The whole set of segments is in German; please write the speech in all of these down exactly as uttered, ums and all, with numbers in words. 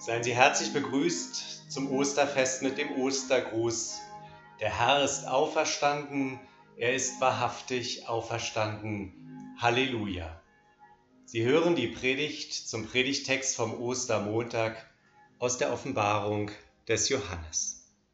Seien Sie herzlich begrüßt zum Osterfest mit dem Ostergruß. Der Herr ist auferstanden, er ist wahrhaftig auferstanden. Halleluja. Sie hören die Predigt zum Predigtext vom Ostermontag aus der Offenbarung des Johannes.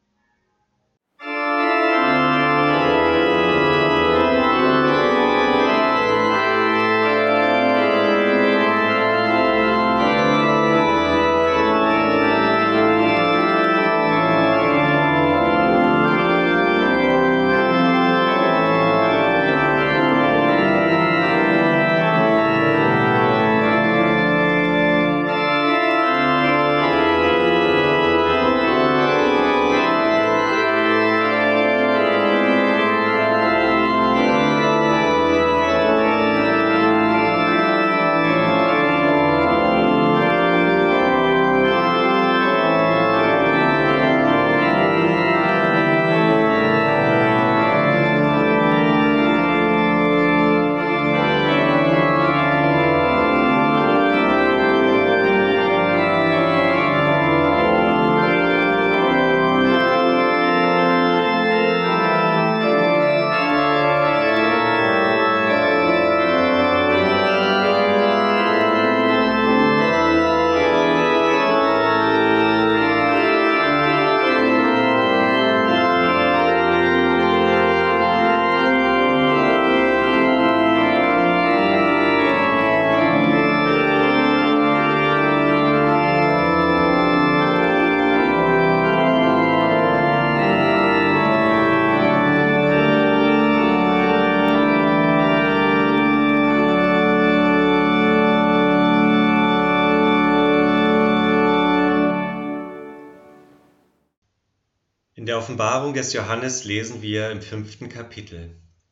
In der Offenbarung des Johannes lesen wir im fünften Kapitel.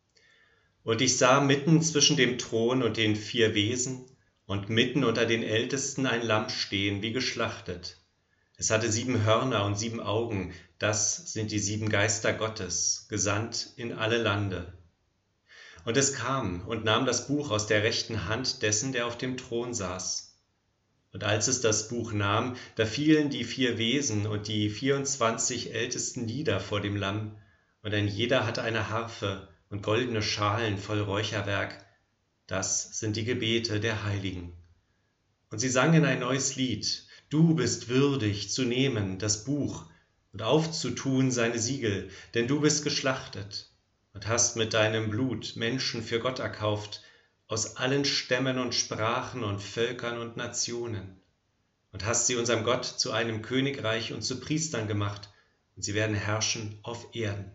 Und ich sah mitten zwischen dem Thron und den vier Wesen und mitten unter den Ältesten ein Lamm stehen, wie geschlachtet. Es hatte sieben Hörner und sieben Augen, das sind die sieben Geister Gottes, gesandt in alle Lande. Und es kam und nahm das Buch aus der rechten Hand dessen, der auf dem Thron saß. Und als es das Buch nahm, da fielen die vier Wesen und die vierundzwanzig Ältesten nieder vor dem Lamm, und ein jeder hatte eine Harfe und goldene Schalen voll Räucherwerk. Das sind die Gebete der Heiligen. Und sie sangen ein neues Lied. Du bist würdig zu nehmen das Buch und aufzutun seine Siegel, denn du bist geschlachtet und hast mit deinem Blut Menschen für Gott erkauft, aus allen Stämmen und Sprachen und Völkern und Nationen, und hast sie unserem Gott zu einem Königreich und zu Priestern gemacht, und sie werden herrschen auf Erden.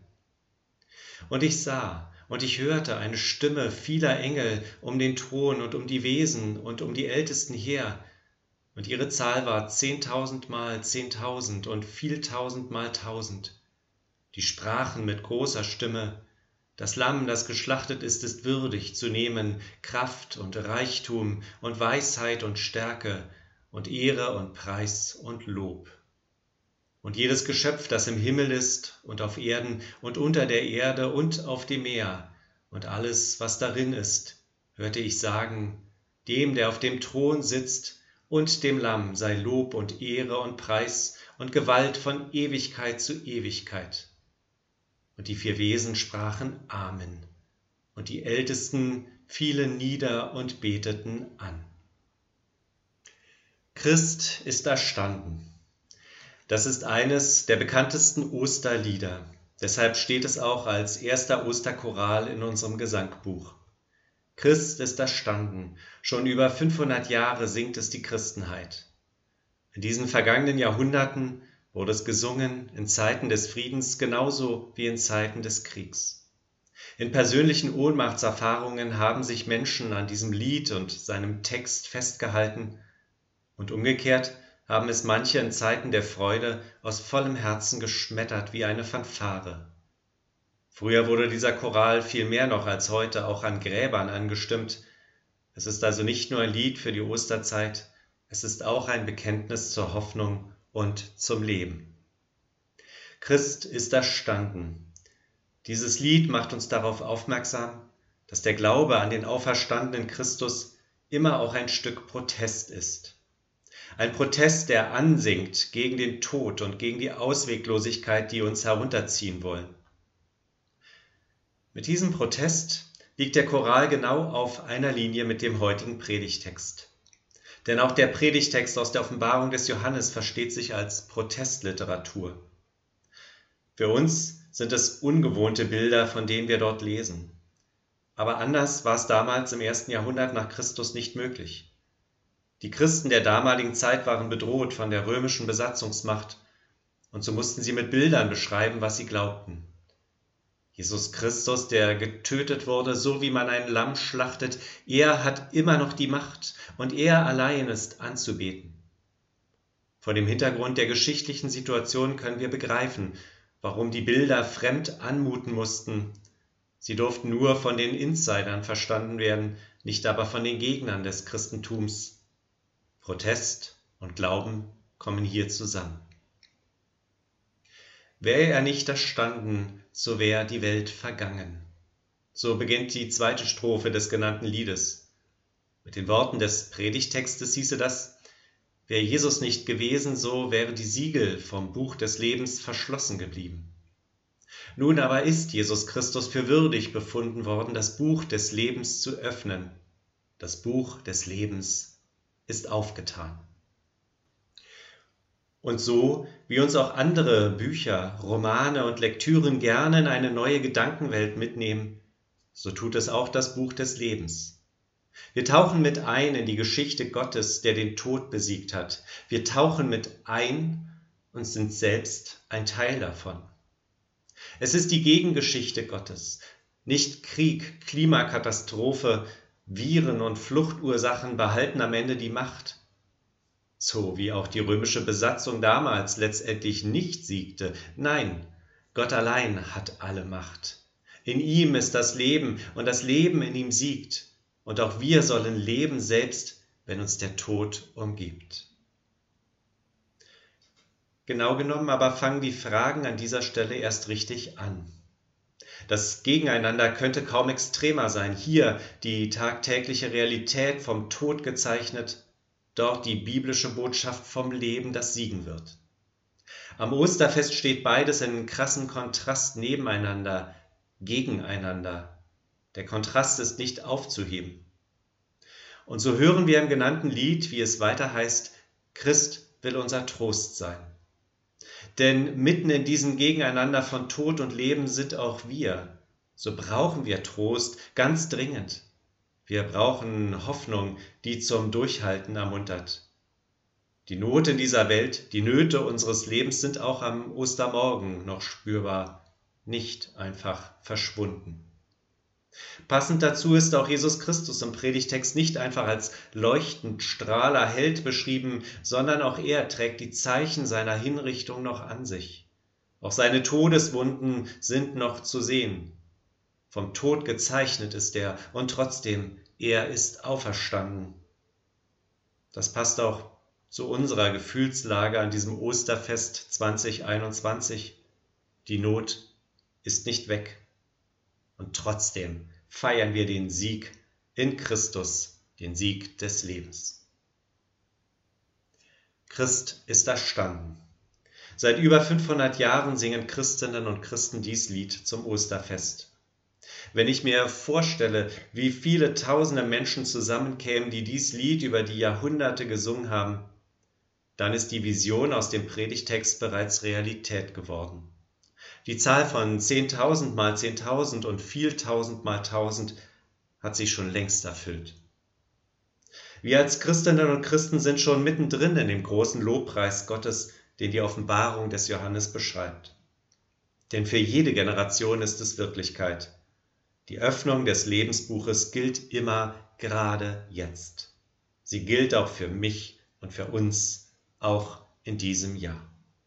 Und ich sah und ich hörte eine Stimme vieler Engel um den Thron und um die Wesen und um die Ältesten her, und ihre Zahl war zehntausendmal zehntausend und vieltausendmal tausend. Die sprachen mit großer Stimme: Das Lamm, das geschlachtet ist, ist würdig zu nehmen Kraft und Reichtum und Weisheit und Stärke und Ehre und Preis und Lob. Und jedes Geschöpf, das im Himmel ist und auf Erden und unter der Erde und auf dem Meer und alles, was darin ist, hörte ich sagen: Dem, der auf dem Thron sitzt, und dem Lamm sei Lob und Ehre und Preis und Gewalt von Ewigkeit zu Ewigkeit. Und die vier Wesen sprachen Amen. Und die Ältesten fielen nieder und beteten an. Christ ist erstanden. Das ist eines der bekanntesten Osterlieder. Deshalb steht es auch als erster Osterchoral in unserem Gesangbuch. Christ ist erstanden. Schon über fünfhundert Jahre singt es die Christenheit. In diesen vergangenen Jahrhunderten wurde es gesungen in Zeiten des Friedens genauso wie in Zeiten des Kriegs. In persönlichen Ohnmachtserfahrungen haben sich Menschen an diesem Lied und seinem Text festgehalten und umgekehrt haben es manche in Zeiten der Freude aus vollem Herzen geschmettert wie eine Fanfare. Früher wurde dieser Choral viel mehr noch als heute auch an Gräbern angestimmt. Es ist also nicht nur ein Lied für die Osterzeit, es ist auch ein Bekenntnis zur Hoffnung und zum Leben. Christ ist erstanden. Dieses Lied macht uns darauf aufmerksam, dass der Glaube an den auferstandenen Christus immer auch ein Stück Protest ist. Ein Protest, der ansingt gegen den Tod und gegen die Ausweglosigkeit, die uns herunterziehen wollen. Mit diesem Protest liegt der Choral genau auf einer Linie mit dem heutigen Predigtext. Denn auch der Predigtext aus der Offenbarung des Johannes versteht sich als Protestliteratur. Für uns sind es ungewohnte Bilder, von denen wir dort lesen. Aber anders war es damals im ersten Jahrhundert nach Christus nicht möglich. Die Christen der damaligen Zeit waren bedroht von der römischen Besatzungsmacht und so mussten sie mit Bildern beschreiben, was sie glaubten. Jesus Christus, der getötet wurde, so wie man ein Lamm schlachtet, er hat immer noch die Macht und er allein ist anzubeten. Vor dem Hintergrund der geschichtlichen Situation können wir begreifen, warum die Bilder fremd anmuten mussten. Sie durften nur von den Insidern verstanden werden, nicht aber von den Gegnern des Christentums. Protest und Glauben kommen hier zusammen. Wäre er nicht erstanden, so wäre die Welt vergangen. So beginnt die zweite Strophe des genannten Liedes. Mit den Worten des Predigtextes hieße das: Wäre Jesus nicht gewesen, so wäre die Siegel vom Buch des Lebens verschlossen geblieben. Nun aber ist Jesus Christus für würdig befunden worden, das Buch des Lebens zu öffnen. Das Buch des Lebens ist aufgetan. Und so, wie uns auch andere Bücher, Romane und Lektüren gerne in eine neue Gedankenwelt mitnehmen, so tut es auch das Buch des Lebens. Wir tauchen mit ein in die Geschichte Gottes, der den Tod besiegt hat. Wir tauchen mit ein und sind selbst ein Teil davon. Es ist die Gegengeschichte Gottes. Nicht Krieg, Klimakatastrophe, Viren und Fluchtursachen behalten am Ende die Macht. So wie auch die römische Besatzung damals letztendlich nicht siegte. Nein, Gott allein hat alle Macht. In ihm ist das Leben und das Leben in ihm siegt. Und auch wir sollen leben, selbst wenn uns der Tod umgibt. Genau genommen aber fangen die Fragen an dieser Stelle erst richtig an. Das Gegeneinander könnte kaum extremer sein. Hier die tagtägliche Realität vom Tod gezeichnet, dort die biblische Botschaft vom Leben, das siegen wird. Am Osterfest steht beides in krassen Kontrast nebeneinander, gegeneinander. Der Kontrast ist nicht aufzuheben. Und so hören wir im genannten Lied, wie es weiter heißt: Christ will unser Trost sein. Denn mitten in diesem Gegeneinander von Tod und Leben sind auch wir. So brauchen wir Trost, ganz dringend. Wir brauchen Hoffnung, die zum Durchhalten ermuntert. Die Not in dieser Welt, die Nöte unseres Lebens sind auch am Ostermorgen noch spürbar, nicht einfach verschwunden. Passend dazu ist auch Jesus Christus im Predigtext nicht einfach als leuchtend Strahler Held beschrieben, sondern auch er trägt die Zeichen seiner Hinrichtung noch an sich. Auch seine Todeswunden sind noch zu sehen. Vom Tod gezeichnet ist er und trotzdem, er ist auferstanden. Das passt auch zu unserer Gefühlslage an diesem Osterfest zwanzig einundzwanzig. Die Not ist nicht weg. Und trotzdem feiern wir den Sieg in Christus, den Sieg des Lebens. Christ ist erstanden. Seit über fünfhundert Jahren singen Christinnen und Christen dies Lied zum Osterfest. Wenn ich mir vorstelle, wie viele tausende Menschen zusammenkämen, die dies Lied über die Jahrhunderte gesungen haben, dann ist die Vision aus dem Predigtext bereits Realität geworden. Die Zahl von zehntausend mal zehntausend und vieltausend mal tausend hat sich schon längst erfüllt. Wir als Christinnen und Christen sind schon mittendrin in dem großen Lobpreis Gottes, den die Offenbarung des Johannes beschreibt. Denn für jede Generation ist es Wirklichkeit. Die Öffnung des Lebensbuches gilt immer gerade jetzt. Sie gilt auch für mich und für uns, auch in diesem Jahr.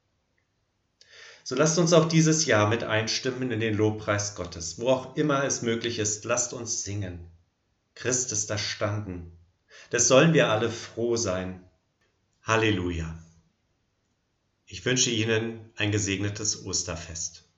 So lasst uns auch dieses Jahr mit einstimmen in den Lobpreis Gottes. Wo auch immer es möglich ist, lasst uns singen. Christ ist erstanden. Das sollen wir alle froh sein. Halleluja. Ich wünsche Ihnen ein gesegnetes Osterfest.